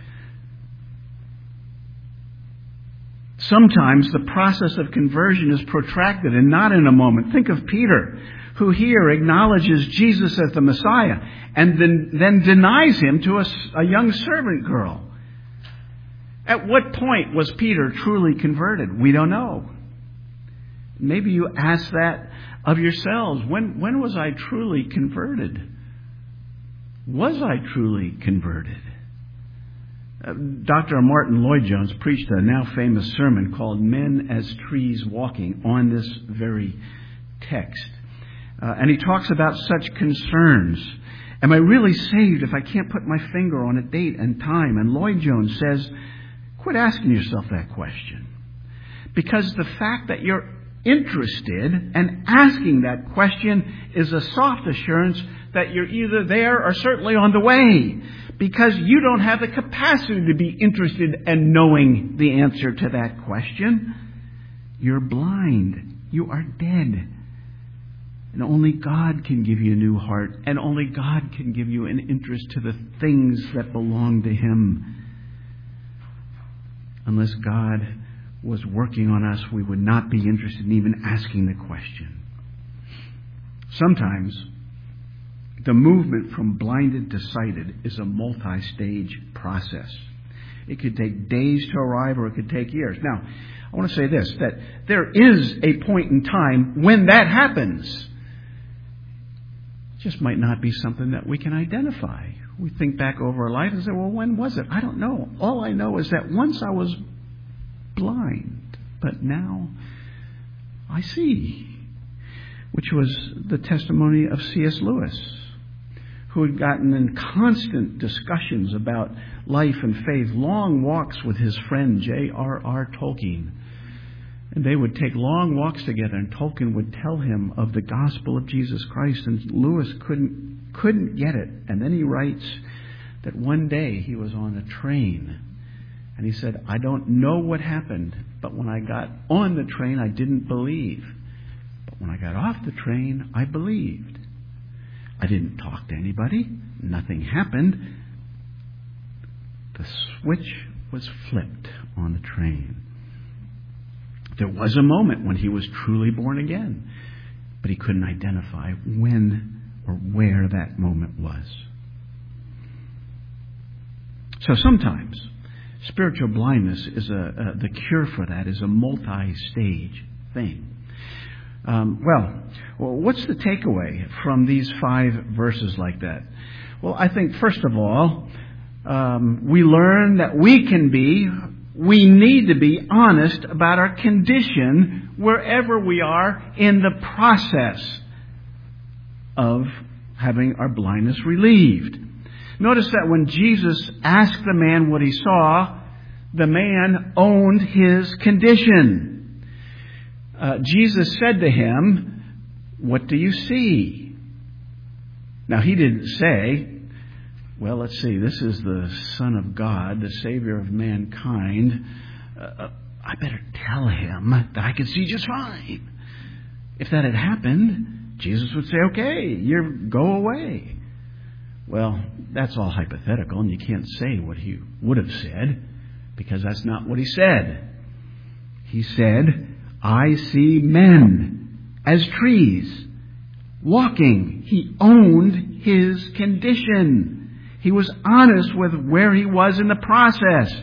Sometimes the process of conversion is protracted and not in a moment. Think of Peter, who here acknowledges Jesus as the Messiah and then, then denies him to a, a young servant girl. At what point was Peter truly converted? We don't know. Maybe you ask that of yourselves. When, when was I truly converted? Was I truly converted? Uh, Doctor Martin Lloyd-Jones preached a now famous sermon called Men as Trees Walking on this very text. Uh, and he talks about such concerns. Am I really saved if I can't put my finger on a date and time? And Lloyd-Jones says, quit asking yourself that question. Because the fact that you're interested and asking that question is a soft assurance that you're either there or certainly on the way. Because you don't have the capacity to be interested and knowing the answer to that question. You're blind. You are dead. And only God can give you a new heart. And only God can give you an interest to the things that belong to Him. Unless God was working on us, we would not be interested in even asking the question. Sometimes the movement from blinded to sighted is a multi-stage process. It could take days to arrive, or it could take years. Now, I want to say this, that there is a point in time when that happens. It just might not be something that we can identify. We think back over our life and say, well, when was it? I don't know. All I know is that once I was blind, but now I see. Which was the testimony of C S Lewis, who had gotten in constant discussions about life and faith, long walks with his friend J R R Tolkien. And they would take long walks together, and Tolkien would tell him of the gospel of Jesus Christ, and Lewis couldn't couldn't get it. And then he writes that one day he was on a train, and he said, I don't know what happened, but when I got on the train, I didn't believe. But when I got off the train, I believed. I didn't talk to anybody. Nothing happened. The switch was flipped on the train. There was a moment when he was truly born again, but he couldn't identify when or where that moment was. So sometimes spiritual blindness is a, uh, the cure for that is a multi-stage thing. Um, well, well, what's the takeaway from these five verses like that? Well, I think first of all, um, we learn that we can be, we need to be honest about our condition wherever we are in the process of having our blindness relieved. Notice that when Jesus asked the man what he saw, the man owned his condition. Uh, Jesus said to him, what do you see? Now, he didn't say, well, let's see, this is the Son of God, the Savior of mankind. Uh, I better tell him that I can see just fine. If that had happened, Jesus would say, okay, you go away. Well, that's all hypothetical, and you can't say what he would have said, because that's not what he said. He said, I see men as trees walking. He owned his condition. He was honest with where he was in the process.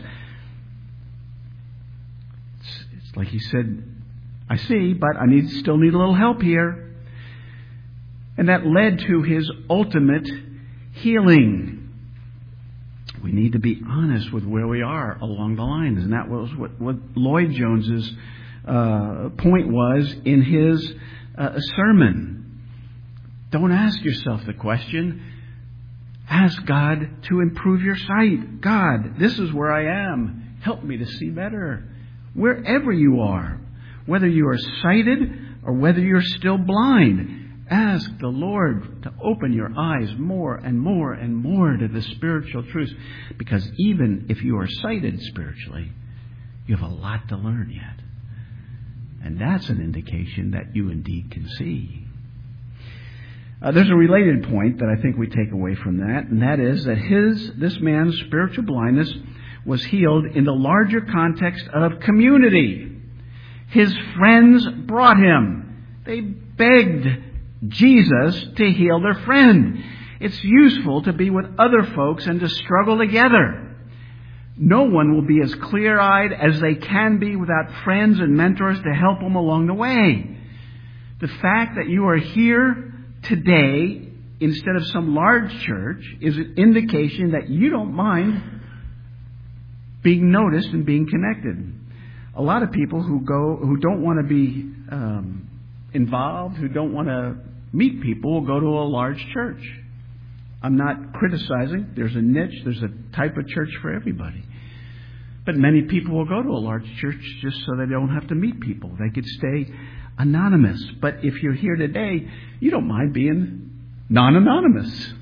It's, it's like he said, I see, but I need still need a little help here. And that led to his ultimate healing. We need to be honest with where we are along the lines. And that was what, what Lloyd-Jones's uh, point was in his uh, sermon. Don't ask yourself the question. Ask God to improve your sight. God, this is where I am. Help me to see better. Wherever you are, whether you are sighted or whether you're still blind, ask the Lord to open your eyes more and more and more to the spiritual truths. Because even if you are sighted spiritually, you have a lot to learn yet. And that's an indication that you indeed can see. Uh, there's a related point that I think we take away from that, and that is that his, this man's spiritual blindness was healed in the larger context of community. His friends brought him. They begged Jesus to heal their friend. It's useful to be with other folks and to struggle together. No one will be as clear-eyed as they can be without friends and mentors to help them along the way. The fact that you are here today instead of some large church is an indication that you don't mind being noticed and being connected. A lot of people who go, who don't want to be um, involved, who don't want to meet people, will go to a large church. I'm not criticizing. There's a niche. There's a type of church for everybody. But many people will go to a large church just so they don't have to meet people. They could stay anonymous. But if you're here today, you don't mind being non-anonymous.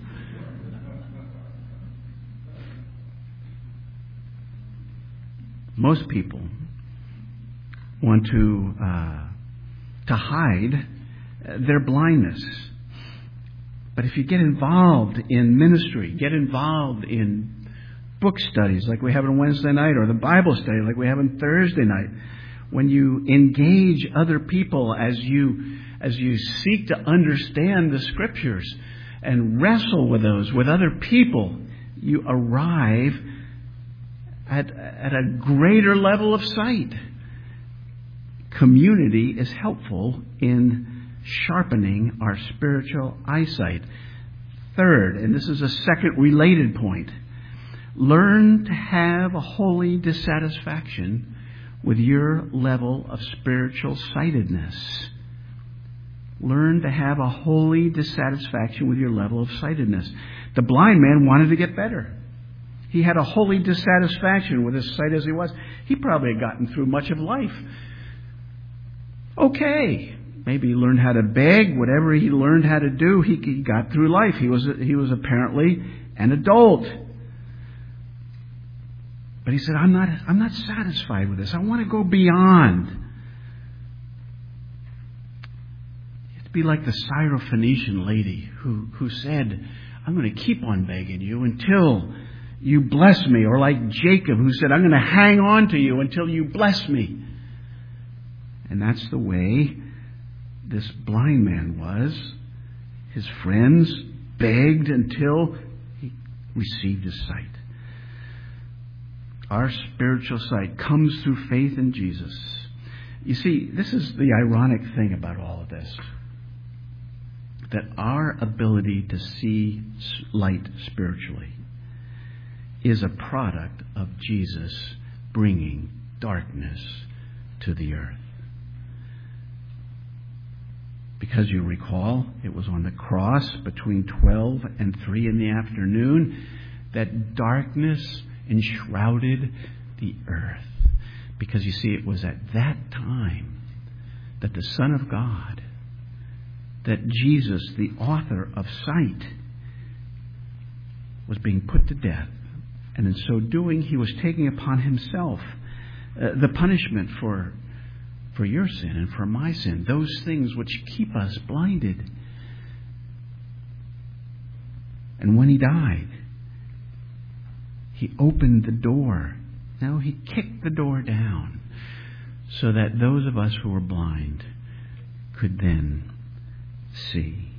Most people want to uh, to hide their blindness. But if you get involved in ministry, get involved in book studies like we have on Wednesday night, or the Bible study like we have on Thursday night, when you engage other people as you as you seek to understand the Scriptures and wrestle with those with other people, you arrive at, at a greater level of sight. Community is helpful in sharpening our spiritual eyesight. Third, and this is a second related point, learn to have a holy dissatisfaction with your level of spiritual sightedness. Learn to have a holy dissatisfaction with your level of sightedness. The blind man wanted to get better. He had a holy dissatisfaction with his sight as he was. He probably had gotten through much of life. Okay, maybe he learned how to beg. Whatever he learned how to do, he, he got through life. He was he was apparently an adult. But he said, I'm not I'm not satisfied with this. I want to go beyond. You have to be like the Syrophoenician lady who, who said, I'm going to keep on begging you until you bless me. Or like Jacob who said, I'm going to hang on to you until you bless me. And that's the way this blind man was. His friends begged until he received his sight. Our spiritual sight comes through faith in Jesus. You see, this is the ironic thing about all of this. That our ability to see light spiritually is a product of Jesus bringing darkness to the earth. Because you recall, it was on the cross between twelve and three in the afternoon that darkness enshrouded the earth. Because you see, it was at that time that the Son of God, that Jesus, the author of sight, was being put to death. And in so doing, he was taking upon himself uh, the punishment for for your sin and for my sin, those things which keep us blinded. And when he died, he opened the door. Now he kicked the door down so that those of us who were blind could then see.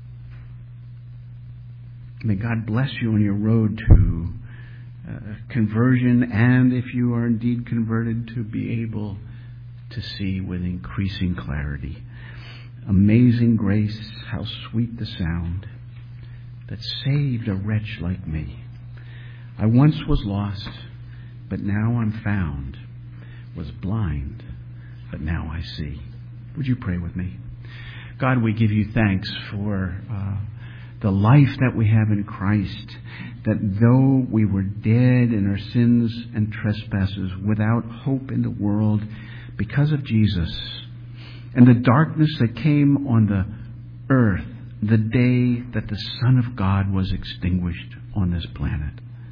May God bless you on your road to uh, conversion, and if you are indeed converted, to be able to see with increasing clarity. Amazing grace, how sweet the sound that saved a wretch like me. I once was lost, but now I'm found. Was blind, but now I see. Would you pray with me? God, we give you thanks for uh, the life that we have in Christ, that though we were dead in our sins and trespasses, without hope in the world, because of Jesus and the darkness that came on the earth the day that the Son of God was extinguished on this planet.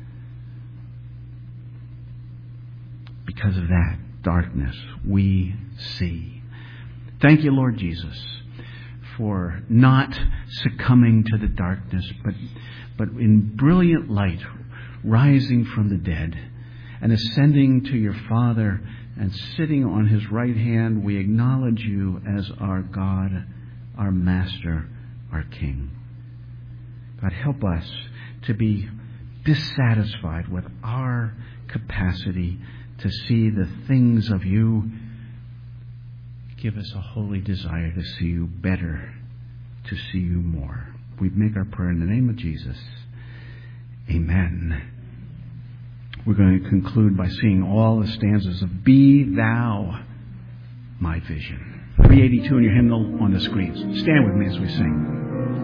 Because of that darkness, we see. Thank you, Lord Jesus, for not succumbing to the darkness, but, but in brilliant light, rising from the dead and ascending to your Father and sitting on his right hand. We acknowledge you as our God, our Master, our King. God, help us to be dissatisfied with our capacity to see the things of you. Give us a holy desire to see you better, to see you more. We make our prayer in the name of Jesus. Amen. we're going to conclude by singing all the stanzas of Be Thou My Vision. three eighty-two in your hymnal on the screens. Stand with me as we sing.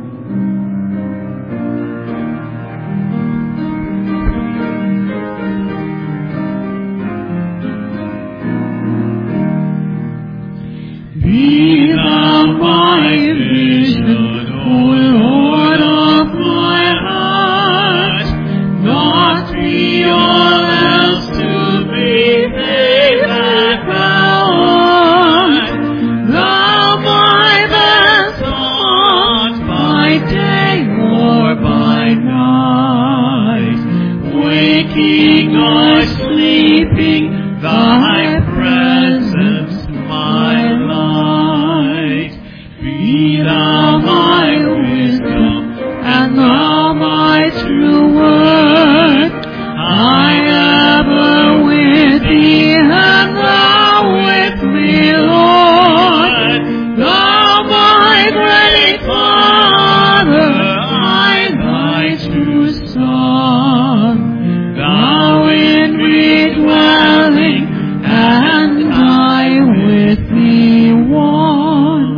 Be thou my vision, O Lord of my heart, not be all else to be they that thou art. Thou my best thought by day or by night, waking or sleeping, thy presence my light. Be thou my wisdom, and thou my true word. I ever with thee, and thou with me, Lord. Thou my great Father, I thy true Son. Thou in me dwelling, and I with thee one.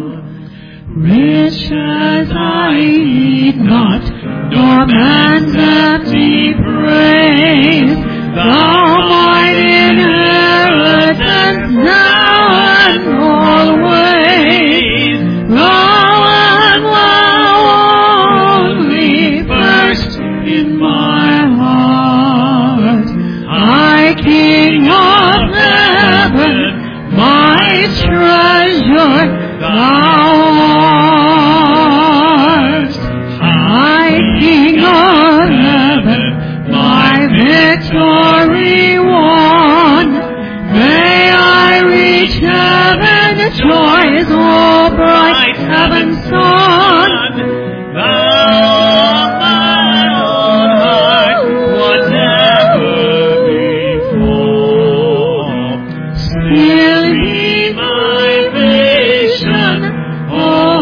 Riches I need not, nor man's empty praise. Thou my inheritance now and always. Thou and thou only first in my heart. I, King of heaven, my treasure thou art. I, King of heaven, my victory won. May I reach heaven, the joys, oh bright heaven's sun. Thou my own heart, whatever befall, still be my vision, oh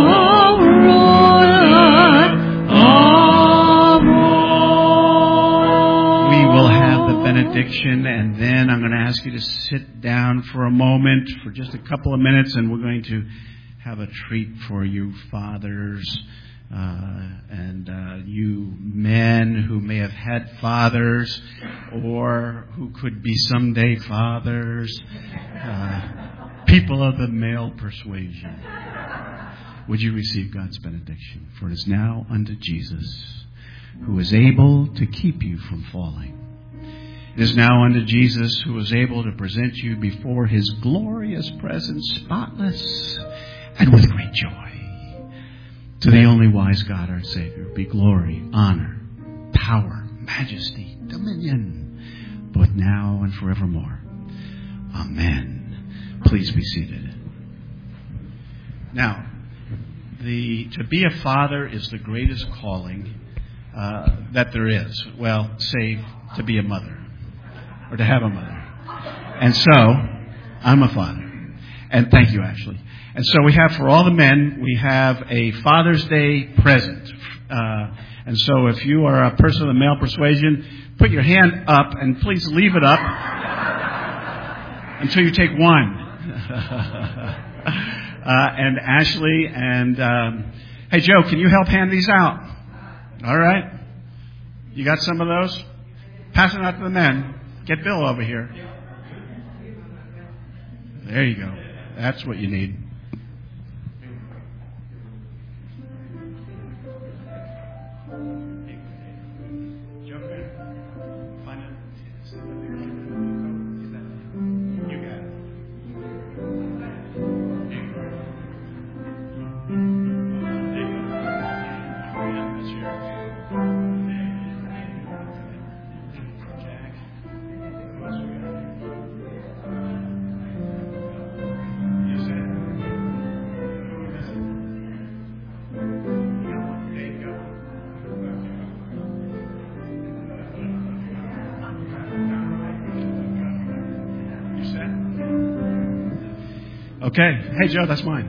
ruler of all. We will have the benediction, and then I'm going to ask you to sit down for a moment, for just a couple of minutes, and we're going to have a treat for you fathers uh, and uh, you men who may have had fathers or who could be someday fathers, uh, people of the male persuasion. Would you receive God's benediction? For it is now unto Jesus, who is able to keep you from falling. It is now unto Jesus, who is able to present you before his glorious presence, spotless and with great joy. To the only wise God, our Savior, be glory, honor, power, majesty, dominion, both now and forevermore. Amen. Please be seated. Now, the to be a father is the greatest calling uh, that there is. Well, save to be a mother or to have a mother. And so, I'm a father. And thank you, Ashley. And so we have, for all the men, we have a Father's Day present. Uh, and so if you are a person of the male persuasion, put your hand up and please leave it up until you take one. uh, and Ashley and, um, hey, Joe, can you help hand these out? All right. You got some of those? Pass them out to the men. Get Bill over here. There you go. That's what you need. Okay. Hey, Joe, that's mine.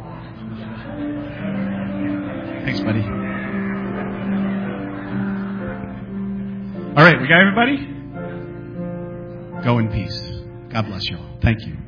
Thanks, buddy. All right, we got everybody? Go in peace. God bless you all. Thank you.